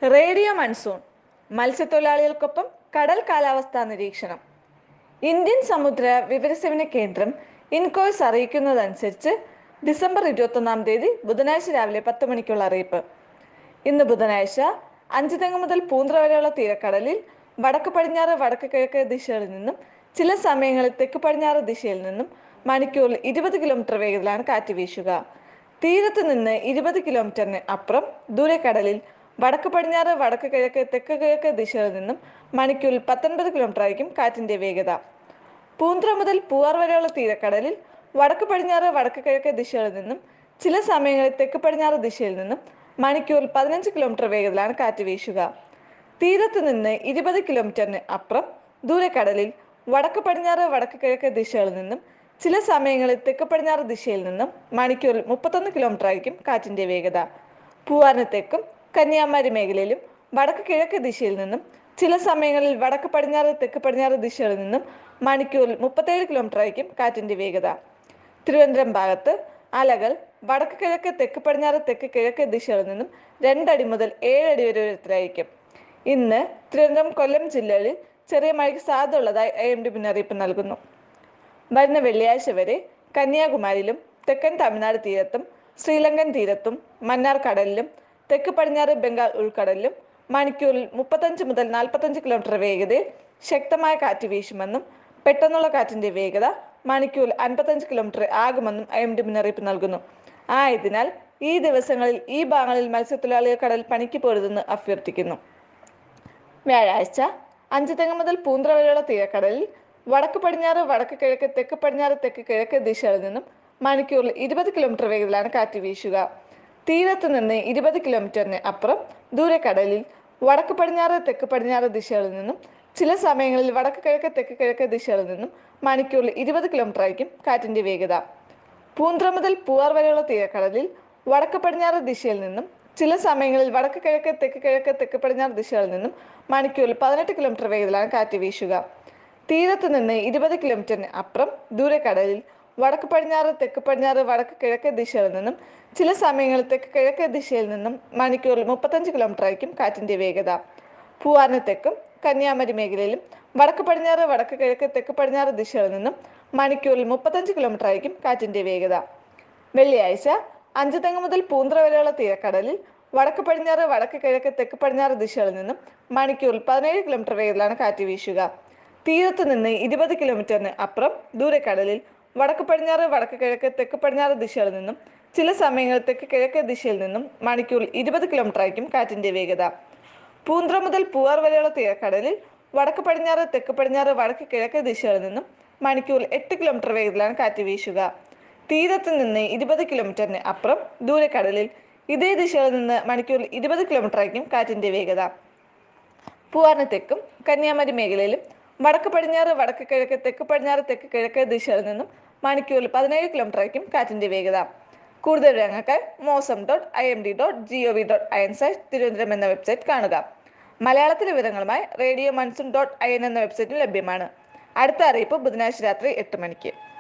Radio monsoon മത്സ്യത്തൊഴിലാളികൾക്കൊപ്പം കടൽ കാലാവസ്ഥാ നിരീക്ഷണം. ഇന്ത്യൻ സമുദ്ര വിവരസേവന കേന്ദ്രം ഇൻകോയ്സ് അറിയിക്കുന്നതനുസരിച്ച് ഡിസംബർ 21 ബുധനാഴ്ച രാവിലെ 10 മണിക്കുള്ള അറിയിപ്പ്. ഇന്ന് ബുധനാഴ്ച അഞ്ചുതെങ്ങ് മുതൽ പൂന്ത്ര വരെയുള്ള തീരക്കടലിൽ വടക്ക് പടിഞ്ഞാറ് വടക്ക് കിഴക്ക് ദിശകളിൽ നിന്നും ചില സമയങ്ങളിൽ തെക്ക് പടിഞ്ഞാറ് ദിശയിൽ നിന്നും മണിക്കൂറിൽ 20 കിലോമീറ്റർ വേഗത്തിലാണ് കാറ്റ് വീശുക. തീരത്ത് നിന്ന് 20 കിലോമീറ്ററിന് അപ്പുറം ദൂരക്കടലിൽ വടക്ക് പടിഞ്ഞാറ് വടക്ക് കിഴക്ക് തെക്ക് കിഴക്ക് ദിശകളിൽ നിന്നും മണിക്കൂറിൽ 19 കിലോമീറ്റർ ആയിരിക്കും കാറ്റിന്റെ വേഗത. പൂന്ത്ര മുതൽ പൂവാർ വരെയുള്ള തീരക്കടലിൽ വടക്ക് പടിഞ്ഞാറ് വടക്ക് കിഴക്ക് ദിശകളിൽ നിന്നും ചില സമയങ്ങളിൽ തെക്ക് പടിഞ്ഞാറ് ദിശയിൽ നിന്നും മണിക്കൂറിൽ 15 കിലോമീറ്റർ വേഗത്തിലാണ് കാറ്റ് വീശുക. തീരത്ത് നിന്ന് 20 കിലോമീറ്ററിന് അപ്പുറം ദൂരക്കടലിൽ വടക്ക് പടിഞ്ഞാറ് വടക്ക് കിഴക്ക് ദിശകളിൽ നിന്നും ചില സമയങ്ങളിൽ തെക്ക് പടിഞ്ഞാറ് ദിശയിൽ നിന്നും മണിക്കൂറിൽ 31 കിലോമീറ്റർ ആയിരിക്കും കാറ്റിന്റെ വേഗത. പൂവാറിന് തെക്കും കന്യാകുമാരി മേഖലയിലും വടക്ക് കിഴക്ക് ദിശയിൽ നിന്നും ചില സമയങ്ങളിൽ വടക്ക് പടിഞ്ഞാറ് തെക്ക് പടിഞ്ഞാറ് ദിശകളിൽ നിന്നും മണിക്കൂറിൽ 37 കിലോമീറ്റർ ആയിരിക്കും കാറ്റിന്റെ വേഗത. തിരുവനന്തപുരം ഭാഗത്ത് അലകൾ വടക്ക് കിഴക്ക് തെക്ക് പടിഞ്ഞാറ് തെക്ക് കിഴക്ക് ദിശകളിൽ നിന്നും 2 അടി മുതൽ 7 അടി വരെ ഉയരത്തിലായിരിക്കും. ഇന്ന് തിരുവനന്തപുരം കൊല്ലം ജില്ലകളിൽ ചെറിയ മഴയ്ക്ക് സാധ്യത ഉള്ളതായി IMD മുന്നറിയിപ്പ് നൽകുന്നു. വരുന്ന വെള്ളിയാഴ്ച വരെ കന്യാകുമാരിയിലും തെക്കൻ തമിഴ്നാട് തീരത്തും ശ്രീലങ്കൻ തീരത്തും മന്നാർ കടലിലും തെക്ക് പടിഞ്ഞാറ് ബംഗാൾ ഉൾക്കടലിലും മണിക്കൂറിൽ 35 മുതൽ 45 കിലോമീറ്റർ വേഗതയിൽ ശക്തമായ കാറ്റ് വീശുമെന്നും പെട്ടെന്നുള്ള കാറ്റിന്റെ വേഗത മണിക്കൂറിൽ 55 കിലോമീറ്റർ ആകുമെന്നും IMD മുന്നറിയിപ്പ് നൽകുന്നു. ആയതിനാൽ ഈ ദിവസങ്ങളിൽ ഈ ഭാഗങ്ങളിൽ മത്സ്യത്തൊഴിലാളികൾ കടൽ പണിക്ക് പോരുതെന്ന് അഭ്യർത്ഥിക്കുന്നു. വ്യാഴാഴ്ച അഞ്ചുതെങ്ങ് മുതൽ പൂന്ത്ര വരെയുള്ള തീരക്കടലിൽ വടക്ക് പടിഞ്ഞാറ് വടക്ക് കിഴക്ക് തെക്ക് പടിഞ്ഞാറ് തെക്ക് കിഴക്ക് ദിശകളിൽ നിന്നും മണിക്കൂറിൽ 20 കിലോമീറ്റർ വേഗത്തിലാണ് കാറ്റ് വീശുക. തീരത്ത് നിന്ന് 20 കിലോമീറ്ററിന് അപ്പുറം ദൂരക്കടലിൽ വടക്ക് പടിഞ്ഞാറ് തെക്ക് പടിഞ്ഞാറ് ദിശകളിൽ നിന്നും ചില സമയങ്ങളിൽ വടക്ക് കിഴക്ക് തെക്ക് കിഴക്ക് ദിശകളിൽ നിന്നും മണിക്കൂറിൽ 20 കിലോമീറ്റർ ആയിരിക്കും കാറ്റിന്റെ വേഗത. പൂന്ത്ര മുതൽ പൂവാർ വരെയുള്ള തീരക്കടലിൽ വടക്ക് പടിഞ്ഞാറ് ദിശയിൽ നിന്നും ചില സമയങ്ങളിൽ വടക്ക് കിഴക്ക് തെക്ക് കിഴക്ക് തെക്ക് പടിഞ്ഞാറ് ദിശകളിൽ നിന്നും മണിക്കൂറിൽ 18 കിലോമീറ്റർ വേഗത്തിലാണ് കാറ്റ് വീശുക. തീരത്ത് നിന്ന് 20 കിലോമീറ്ററിന് അപ്പുറം ദൂരക്കടലിൽ വടക്ക് പടിഞ്ഞാറ് തെക്ക് പടിഞ്ഞാറ് വടക്ക് കിഴക്ക് ദിശകളിൽ നിന്നും ചില സമയങ്ങളിൽ തെക്ക് കിഴക്ക് ദിശയിൽ നിന്നും മണിക്കൂറിൽ 35 കിലോമീറ്റർ ആയിരിക്കും കാറ്റിന്റെ വേഗത. പൂവാറിന് തെക്കും കന്യാകുമാരി മേഖലയിലും വടക്ക് പടിഞ്ഞാറ് വടക്ക് കിഴക്ക് തെക്ക് പടിഞ്ഞാറ് ദിശകളിൽ നിന്നും മണിക്കൂറിൽ 35 കിലോമീറ്റർ ആയിരിക്കും കാറ്റിന്റെ വേഗത. വെള്ളിയാഴ്ച അഞ്ചുതെങ്ങ് മുതൽ പൂന്ത്ര വരെയുള്ള തീരക്കടലിൽ വടക്ക് പടിഞ്ഞാറ് വടക്ക് കിഴക്ക് തെക്ക് പടിഞ്ഞാറ് ദിശകളിൽ നിന്നും മണിക്കൂറിൽ 17 കിലോമീറ്റർ വേഗത്തിലാണ് കാറ്റ് വീശുക. തീരത്ത് നിന്ന് 20 കിലോമീറ്ററിന് അപ്പുറം ദൂരക്കടലിൽ വടക്ക് പടിഞ്ഞാറ് വടക്ക് കിഴക്ക് തെക്ക് പടിഞ്ഞാറ് ദിശകളിൽ നിന്നും ചില സമയങ്ങളിൽ തെക്ക് കിഴക്ക് ദിശയിൽ നിന്നും മണിക്കൂറിൽ 20 കിലോമീറ്റർ ആയിരിക്കും കാറ്റിന്റെ വേഗത. പൂന്ത്ര മുതൽ പൂവാർ വരെയുള്ള തീരക്കടലിൽ വടക്ക് പടിഞ്ഞാറ് തെക്ക് പടിഞ്ഞാറ് വടക്ക് കിഴക്ക് ദിശകളിൽ നിന്നും മണിക്കൂറിൽ 8 കിലോമീറ്റർ വേഗത്തിലാണ് കാറ്റ് വീശുക. തീരത്ത് നിന്ന് 20 കിലോമീറ്ററിന് അപ്പുറം ദൂരക്കടലിൽ ഇതേ ദിശകളിൽ നിന്ന് മണിക്കൂറിൽ 20 കിലോമീറ്റർ ആയിരിക്കും കാറ്റിന്റെ വേഗത. പൂവാറിന് തെക്കും കന്യാകുമാരി മേഖലയിലും വടക്ക് പടിഞ്ഞാറ് വടക്ക് കിഴക്ക് തെക്ക് പടിഞ്ഞാറ് തെക്ക് കിഴക്ക് ദിശകളിൽ നിന്നും മണിക്കൂറിൽ 17 കിലോമീറ്റർ ആയിരിക്കും കാറ്റിന്റെ വേഗത. കൂടുതൽ വിവരങ്ങൾക്കായി mosam.imd.gov.in തിരുവനന്തപുരം എന്ന വെബ്സൈറ്റ് കാണുക. മലയാളത്തിലെ വിവരങ്ങളുമായി radio monsoon.in എന്ന വെബ്സൈറ്റിൽ ലഭ്യമാണ്. അടുത്ത അറിയിപ്പ് ബുധനാഴ്ച രാത്രി 8 മണിക്ക്.